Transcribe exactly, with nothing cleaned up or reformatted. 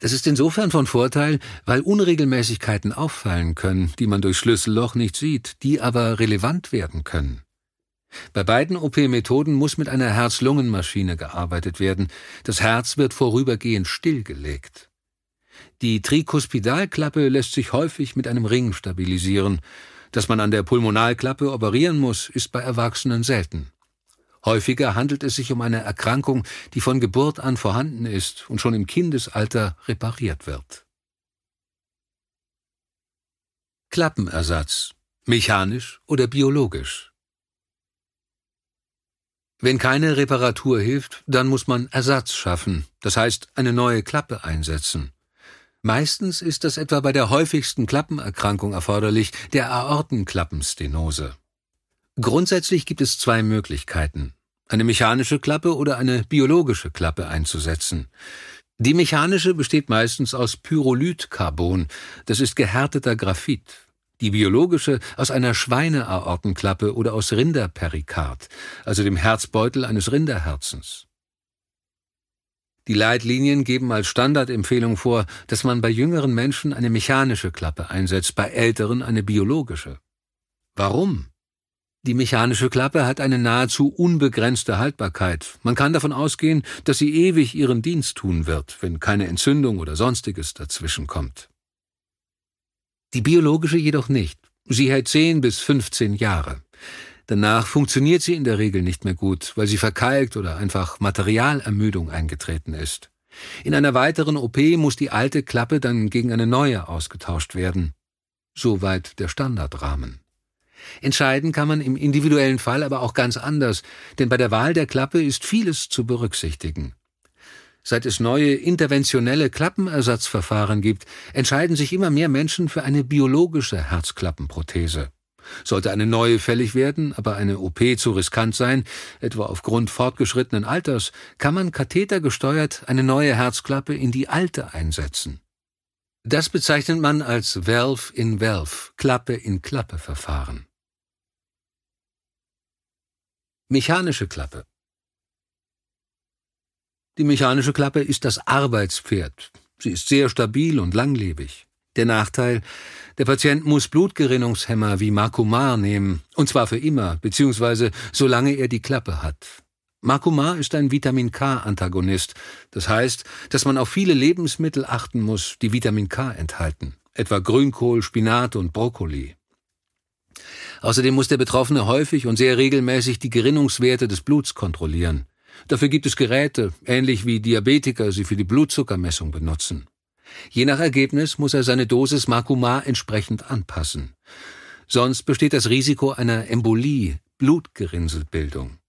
Das ist insofern von Vorteil, weil Unregelmäßigkeiten auffallen können, die man durch Schlüsselloch nicht sieht, die aber relevant werden können. Bei beiden O P-Methoden muss mit einer Herz-Lungen-Maschine gearbeitet werden. Das Herz wird vorübergehend stillgelegt. Die Trikuspidalklappe lässt sich häufig mit einem Ring stabilisieren. Dass man an der Pulmonalklappe operieren muss, ist bei Erwachsenen selten. Häufiger handelt es sich um eine Erkrankung, die von Geburt an vorhanden ist und schon im Kindesalter repariert wird. Klappenersatz: mechanisch oder biologisch? Wenn keine Reparatur hilft, dann muss man Ersatz schaffen, das heißt eine neue Klappe einsetzen. Meistens ist das etwa bei der häufigsten Klappenerkrankung erforderlich, der Aortenklappenstenose. Grundsätzlich gibt es zwei Möglichkeiten: eine mechanische Klappe oder eine biologische Klappe einzusetzen. Die mechanische besteht meistens aus Pyrolithcarbon, das ist gehärteter Graphit. Die biologische aus einer Schweineaortenklappe oder aus Rinderperikard, also dem Herzbeutel eines Rinderherzens. Die Leitlinien geben als Standardempfehlung vor, dass man bei jüngeren Menschen eine mechanische Klappe einsetzt, bei älteren eine biologische. Warum? Die mechanische Klappe hat eine nahezu unbegrenzte Haltbarkeit. Man kann davon ausgehen, dass sie ewig ihren Dienst tun wird, wenn keine Entzündung oder Sonstiges dazwischenkommt. Die biologische jedoch nicht. Sie hält zehn bis fünfzehn Jahre. Danach funktioniert sie in der Regel nicht mehr gut, weil sie verkalkt oder einfach Materialermüdung eingetreten ist. In einer weiteren O P muss die alte Klappe dann gegen eine neue ausgetauscht werden. Soweit der Standardrahmen. Entscheiden kann man im individuellen Fall aber auch ganz anders, denn bei der Wahl der Klappe ist vieles zu berücksichtigen. Seit es neue interventionelle Klappenersatzverfahren gibt, entscheiden sich immer mehr Menschen für eine biologische Herzklappenprothese. Sollte eine neue fällig werden, aber eine O P zu riskant sein, etwa aufgrund fortgeschrittenen Alters, kann man kathetergesteuert eine neue Herzklappe in die alte einsetzen. Das bezeichnet man als Valve-in-Valve, Klappe-in-Klappe-Verfahren. Mechanische Klappe. Die mechanische Klappe ist das Arbeitspferd. Sie ist sehr stabil und langlebig. Der Nachteil: der Patient muss Blutgerinnungshemmer wie Marcumar nehmen, und zwar für immer, beziehungsweise solange er die Klappe hat. Marcumar ist ein Vitamin-K-Antagonist. Das heißt, dass man auf viele Lebensmittel achten muss, die Vitamin K enthalten, etwa Grünkohl, Spinat und Brokkoli. Außerdem muss der Betroffene häufig und sehr regelmäßig die Gerinnungswerte des Bluts kontrollieren. Dafür gibt es Geräte, ähnlich wie Diabetiker sie für die Blutzuckermessung benutzen. Je nach Ergebnis muss er seine Dosis Marcumar entsprechend anpassen. Sonst besteht das Risiko einer Embolie, Blutgerinnselbildung.